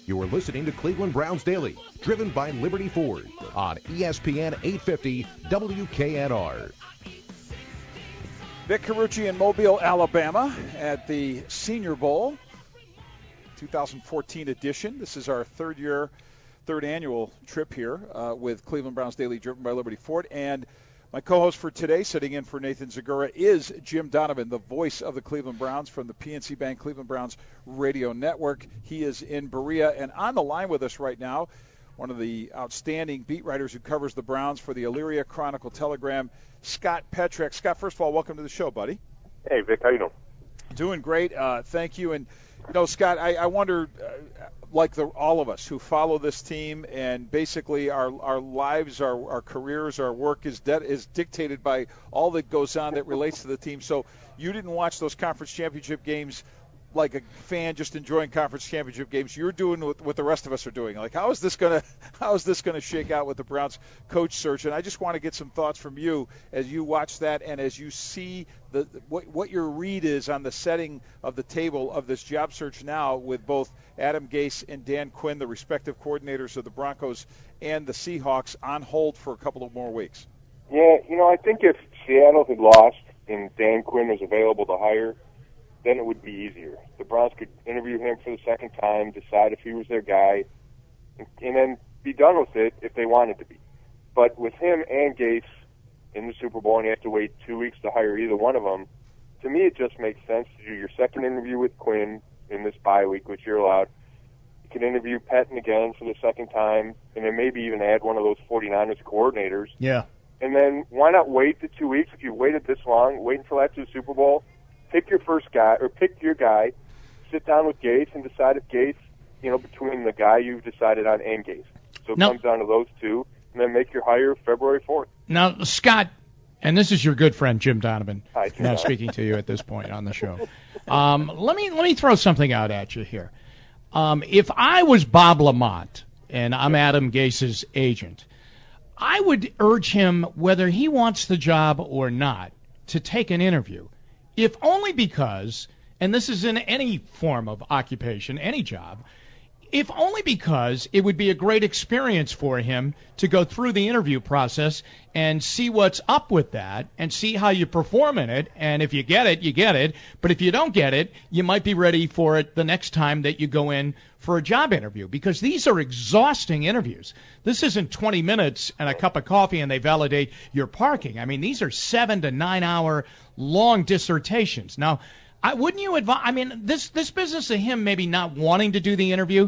You are listening to Cleveland Browns Daily, driven by Liberty Ford on ESPN 850 WKNR. Vic Carucci in Mobile, Alabama at the Senior Bowl, 2014 edition. This is our third annual trip here with Cleveland Browns Daily, driven by Liberty Ford. And my co-host for today, sitting in for Nathan Zagura, is Jim Donovan, the voice of the Cleveland Browns from the PNC Bank Cleveland Browns Radio Network. He is in Berea and on the line with us right now, one of the outstanding beat writers who covers the Browns for the Elyria Chronicle-Telegram, Scott Petrak. Scott, first of all, welcome to the show, buddy. Hey, Vic, how you doing? Doing great. Thank you. And, Scott, I wonder, all of us who follow this team, and basically our lives, our careers, our work is dictated by all that goes on that relates to the team. So you didn't watch those conference championship games like a fan just enjoying conference championship games. You're doing what the rest of us are doing. Like, how is this gonna shake out with the Browns coach search? And I just want to get some thoughts from you as you watch that and as you see what your read is on the setting of the table of this job search now with both Adam Gase and Dan Quinn, the respective coordinators of the Broncos and the Seahawks, on hold for a couple of more weeks. Yeah, I think if Seattle had lost and Dan Quinn was available to hire, then it would be easier. The Browns could interview him for the second time, decide if he was their guy, and then be done with it if they wanted to be. But with him and Gase in the Super Bowl, and you have to wait 2 weeks to hire either one of them, to me it just makes sense to do your second interview with Quinn in this bye week, which you're allowed. You can interview Pettine again for the second time, and then maybe even add one of those 49ers coordinators. Yeah. And then why not wait the 2 weeks? If you've waited this long, wait until after the Super Bowl. Pick your first guy, or pick your guy, sit down with Gase and decide if Gase, between the guy you've decided on and Gase. So it comes down to those two, and then make your hire February 4th. Now, Scott, and this is your good friend Jim Donovan, Hi, Jim. now speaking to you at this point on the show. Let me throw something out at you here. If I was Bob Lamont and I'm Adam Gase's agent, I would urge him, whether he wants the job or not, to take an interview. If only because, and this is in any form of occupation, any job, if only because it would be a great experience for him to go through the interview process and see what's up with that and see how you perform in it. And if you get it, you get it. But if you don't get it, you might be ready for it the next time that you go in for a job interview, because these are exhausting interviews. This isn't 20 minutes and a cup of coffee and they validate your parking. I mean, these are 7 to 9 hour long dissertations. Now, wouldn't you advise? I mean, this business of him maybe not wanting to do the interview,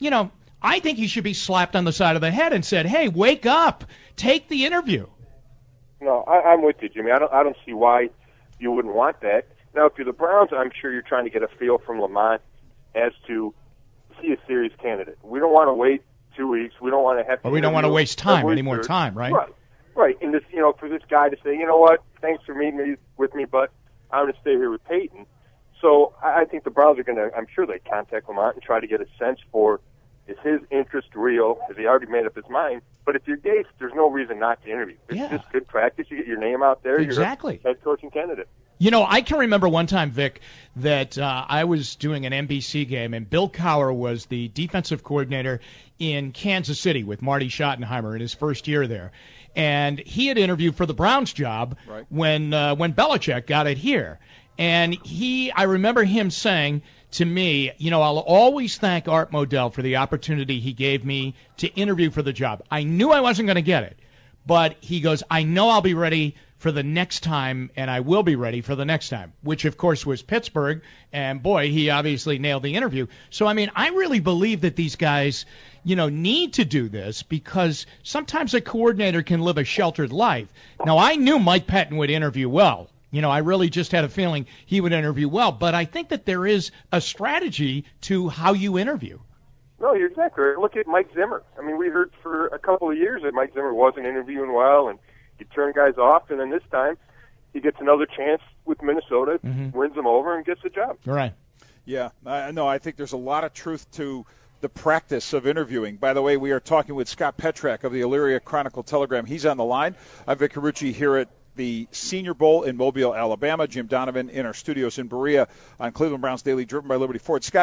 I think he should be slapped on the side of the head and said, "Hey, wake up, take the interview." No, I'm with you, Jimmy. I don't see why you wouldn't want that. Now, if you're the Browns, I'm sure you're trying to get a feel from Lamont as to see a serious candidate. We don't want to wait 2 weeks. We don't want to have to. But we don't want to waste any more time, right? Right. And this, for this guy to say, you know what, thanks for meeting with me, but I'm going to stay here with Peyton. So I think the Browns are going to, I'm sure they contact Lamont and try to get a sense for, is his interest real? Has he already made up his mind? But if you're Gase, there's no reason not to interview. It's just good practice. You get your name out there. Exactly. You're a head coaching candidate. I can remember one time, Vic, that I was doing an NBC game, and Bill Cowher was the defensive coordinator in Kansas City with Marty Schottenheimer in his first year there. And he had interviewed for the Browns job when Belichick got it here. And I remember him saying to me, I'll always thank Art Modell for the opportunity he gave me to interview for the job. I knew I wasn't going to get it, but he goes, I know I'll be ready for the next time, and I will be ready for the next time, which, of course, was Pittsburgh. And, boy, he obviously nailed the interview. So, I mean, I really believe that these guys, need to do this, because sometimes a coordinator can live a sheltered life. Now, I knew Mike Pettine would interview well. I really just had a feeling he would interview well. But I think that there is a strategy to how you interview. No, you're exactly right. Look at Mike Zimmer. I mean, we heard for a couple of years that Mike Zimmer wasn't interviewing well, and he turned guys off. And then this time he gets another chance with Minnesota, wins them over, and gets the job. Right. Yeah. I think there's a lot of truth to the practice of interviewing. By the way, we are talking with Scott Petrak of the Elyria Chronicle-Telegram. He's on the line. I'm Vic Carucci here at the Senior Bowl in Mobile, Alabama. Jim Donovan in our studios in Berea on Cleveland Browns Daily, driven by Liberty Ford. Scott,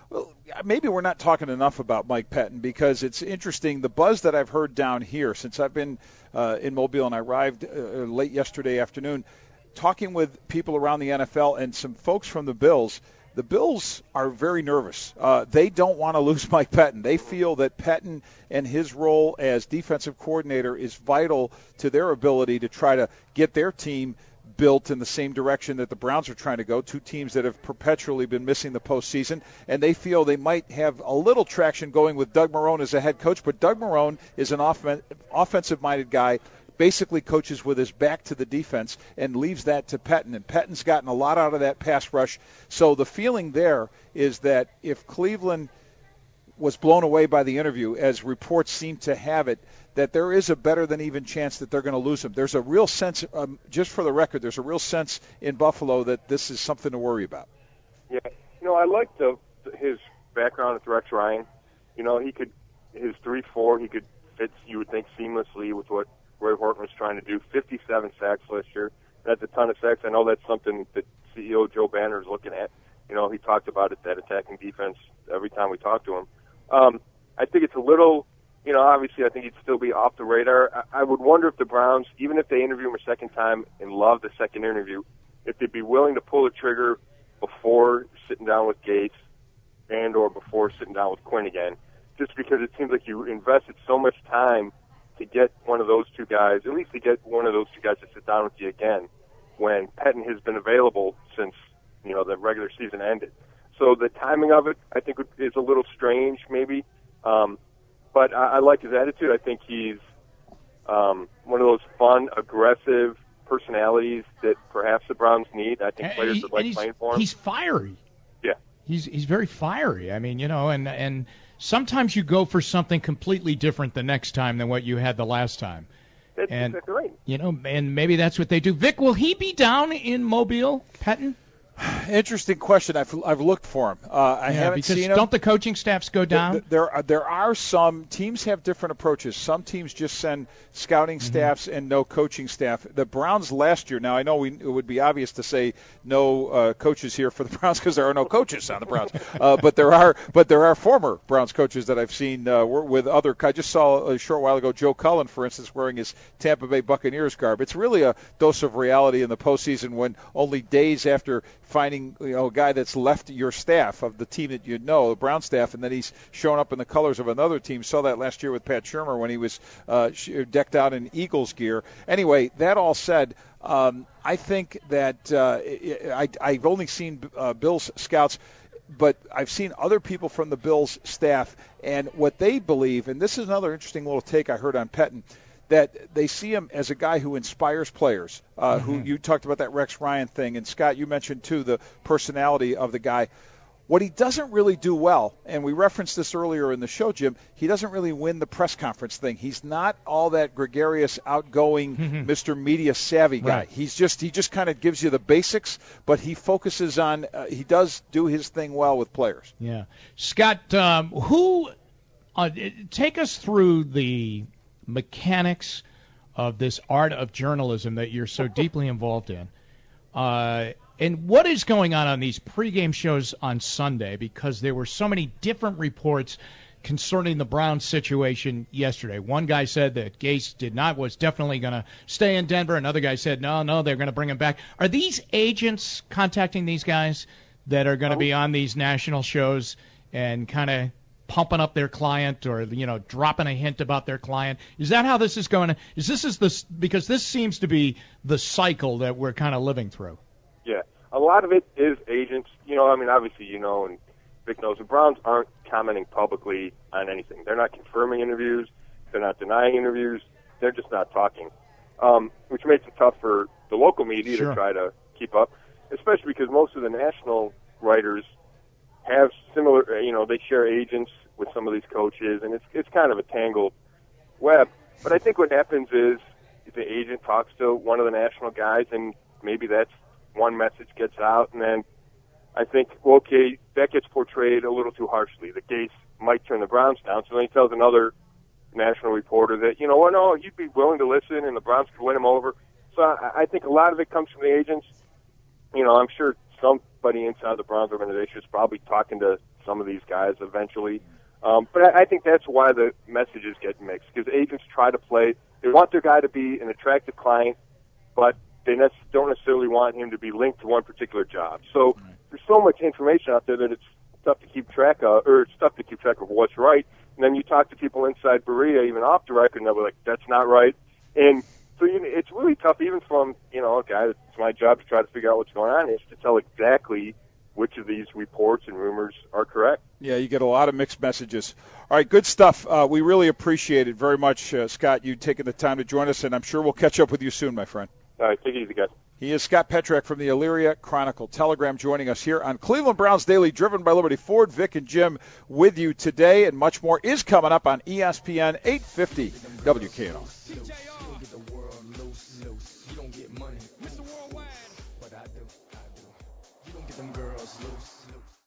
Well, maybe we're not talking enough about Mike Pettine because it's interesting. The buzz that I've heard down here since I've been in Mobile, and I arrived late yesterday afternoon, talking with people around the NFL and some folks from the Bills are very nervous. They don't want to lose Mike Pettine. They feel that Pettine and his role as defensive coordinator is vital to their ability to try to get their team built in the same direction that the Browns are trying to go, two teams that have perpetually been missing the postseason, and they feel they might have a little traction going with Doug Marrone as a head coach, but Doug Marrone is an offensive-minded guy, basically coaches with his back to the defense and leaves that to Pettine, and Pettine's gotten a lot out of that pass rush. So the feeling there is that if Cleveland was blown away by the interview, as reports seem to have it, that there is a better than even chance that they're going to lose him. There's a real sense, just for the record, there's a real sense in Buffalo that this is something to worry about. Yeah, I like his background with Rex Ryan. His 3-4, he could fit, you would think, seamlessly with what Roy Horton was trying to do. 57 sacks last year. That's a ton of sacks. I know that's something that CEO Joe Banner is looking at. He talked about it, that attacking defense, every time we talk to him. I think it's a little, obviously I think he'd still be off the radar. I would wonder if the Browns, even if they interview him a second time and love the second interview, if they'd be willing to pull the trigger before sitting down with Gates and or before sitting down with Quinn again, just because it seems like you invested so much time to get one of those two guys, at least to get one of those two guys to sit down with you again when Pettine has been available since, the regular season ended. So the timing of it, I think, is a little strange, maybe. But I like his attitude. I think he's one of those fun, aggressive personalities that perhaps the Browns need. I think players would like playing for him. He's fiery. Yeah. He's very fiery. I mean, and sometimes you go for something completely different the next time than what you had the last time. That's exactly right. And maybe that's what they do. Vic, will he be down in Mobile, Pettine? Interesting question. I've looked for him. I haven't seen him. Don't the coaching staffs go down? There are some teams have different approaches. Some teams just send scouting staffs and no coaching staff. The Browns last year. Now I know it would be obvious to say no coaches here for the Browns because there are no coaches on the Browns. But there are former Browns coaches that I've seen with other. I just saw a short while ago Joe Cullen, for instance, wearing his Tampa Bay Buccaneers garb. It's really a dose of reality in the postseason when only days after finding a guy that's left your staff of the team that the Brown staff, and then he's shown up in the colors of another team. Saw that last year with Pat Shurmur when he was decked out in Eagles gear. Anyway, that all said, I think that I've only seen Bills scouts, but I've seen other people from the Bills staff, and what they believe, and this is another interesting little take I heard on Pettine, that they see him as a guy who inspires players, who you talked about that Rex Ryan thing, and Scott, you mentioned too the personality of the guy. What he doesn't really do well, and we referenced this earlier in the show, Jim, he doesn't really win the press conference thing. He's not all that gregarious, outgoing, Mr. Media savvy guy. Right. He just kind of gives you the basics, but he focuses on he does do his thing well with players. Yeah, Scott, take us through the mechanics of this art of journalism that you're so deeply involved in. And what is going on these pregame shows on Sunday? Because there were so many different reports concerning the Browns situation yesterday. One guy said that Gase was definitely going to stay in Denver. Another guy said, no, they're going to bring him back. Are these agents contacting these guys that are going to be on these national shows and kind of pumping up their client or dropping a hint about their client? Is that how this is going? Because this seems to be the cycle that we're kind of living through. Yeah, a lot of it is agents. Obviously, and Vic knows the Browns aren't commenting publicly on anything. They're not confirming interviews. They're not denying interviews. They're just not talking, which makes it tough for the local media to try to keep up, especially because most of the national writers have similar, they share agents with some of these coaches, and it's kind of a tangled web. But I think what happens is the agent talks to one of the national guys, and maybe that's one message gets out, and then I think, that gets portrayed a little too harshly. The Gates might turn the Browns down, so then he tells another national reporter that, no, he'd be willing to listen, and the Browns could win him over. So I think a lot of it comes from the agents. I'm sure somebody inside the Browns organization is probably talking to some of these guys eventually. But I think that's why the messages get mixed, because agents try to play. They want their guy to be an attractive client, but they don't necessarily want him to be linked to one particular job. So there's so much information out there that it's tough to keep track of, what's right. And then you talk to people inside Berea, even off the record, and they'll be like, that's not right. And so it's really tough, even from, a guy that's my job to try to figure out what's going on, is to tell exactly which of these reports and rumors are correct. Yeah, you get a lot of mixed messages. All right, good stuff. We really appreciate it very much, Scott, you taking the time to join us, and I'm sure we'll catch up with you soon, my friend. All right, take it easy, guys. He is Scott Petrak from the Elyria Chronicle-Telegram, joining us here on Cleveland Browns Daily, driven by Liberty Ford. Vic and Jim with you today, and much more is coming up on ESPN 850 WKNR. Them girls.